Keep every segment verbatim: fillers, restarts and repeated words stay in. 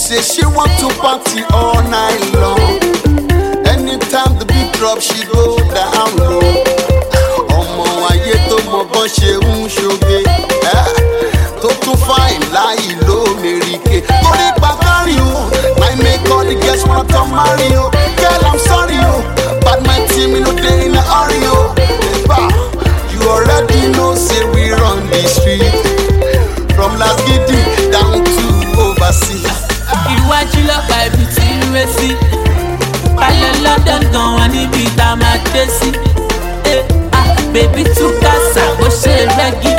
say she want to party all night long. Anytime the beat drop, she go down low. Ọmọ ayé tó mọ bọ́n ṣe ń ṣoge, tó tún fáìn láì lómèrìkè. Torí pàkárí o, I make all the girls wanna come marry o. Girl, I'm sorry o, but my team no dey in a hurry o. You already know say we run the street, from Lasgidi down to overseas. Iwájú lọ́pàá ibi tí ń ré sí. Balẹ̀ London gan wà níbi tá a máa dé sí. Bébí tún kásá bó ṣe rẹ́gí.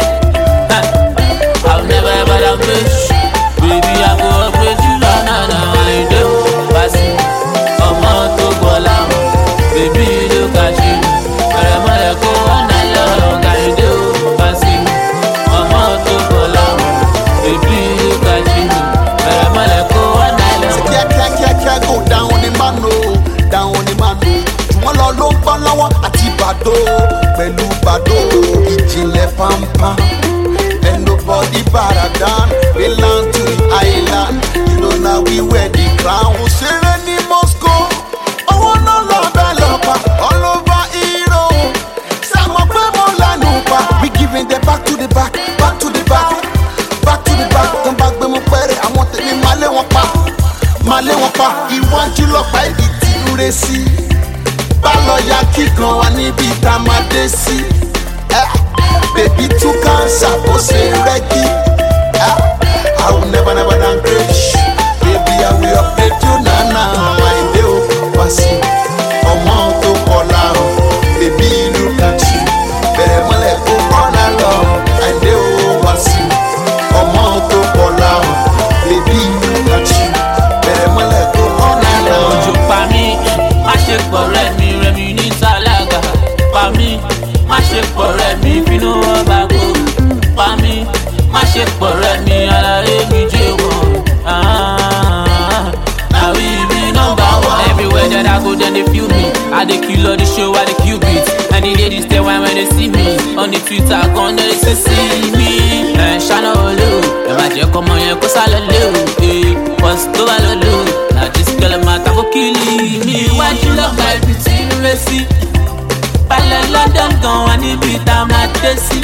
I'll never ever downgrade you. Baby, I go upgrade you. No, no, no, I do. Basi, ọmọ tó gbọ́ láwọn. Baby, look at you. Bẹ̀rẹ̀ mọ́lẹ̀ kó wọ́n náà lọ́rùn. I do. Basi, ọmọ tó gbọ́ láwọn. Baby, look at you. Bẹ̀rẹ̀ mọ́lẹ̀ kó wọ́n náà lọ́rùn. Kíá kíá kíá kíá go down on the man o, down on the man o. Jùwọ́n lọ ló ń bọ́ lọ́wọ́ àti bàdó. Pẹ̀lú bàdó ìjìnlẹ̀ pampa. And nobody better than we land to the island. You know now we wear the crown. Ṣeré ní Moscow, owó náà lọ bẹ́ẹ̀ lọ́pàá. All over Europe, sàmọ̀ pé mo lánàá pa. We giving them back to the back, back to the back, back to the back. Tán bá gbé mu pẹ́rẹ́, àwọn tèmi máa lé wọn pa, máa lé wọn pa. Iwájú lọ́pàá ìdí tí ń re sí. Bálọ̀yà kíkan wà níbi tá a máa dé sí. Baby, too cancer, oh say reggae. I will never, never downgrade you. Baby, I will upgrade you, na na. My dear, Wasi, ọmọ tó kọlá o. Baby, look at you. Bẹ̀rẹ̀ mọ́lẹ̀ kó kọ́nà lọ. My dear, Wasi, ọmọ tó kọlá o. Baby, look at you. Bẹ̀rẹ̀ mọ́lẹ̀ kó kọ́nà lọ. Ojú pa mí, má ṣe pọ̀ rẹ̀ mi, rẹ̀ mi ní tálákà. Pa mí, má ṣe pọ̀ rẹ̀ mi, bínú ọba kò. Pa mí, má ṣe pọ̀ rẹ̀ mi, aláyé mi jẹ́ wọ́n. Now we be number one. Everywhere that I go, then they feel me. I dey kill all the show, I dey kill beats. And the ladies they whine when they see me. On the Twitter, come they say see me. Eh, Shana Olu, ẹ má jẹ́ kọ́mọ yẹn kó sálọ lé o. Eh, what's tó wà lọ́lọ́? Na this girl ma ta ko kill me. Iwájú lọ́pàá ibi tí ń ré sí. Balẹ̀ London gan wà níbi tá a máa dé sí.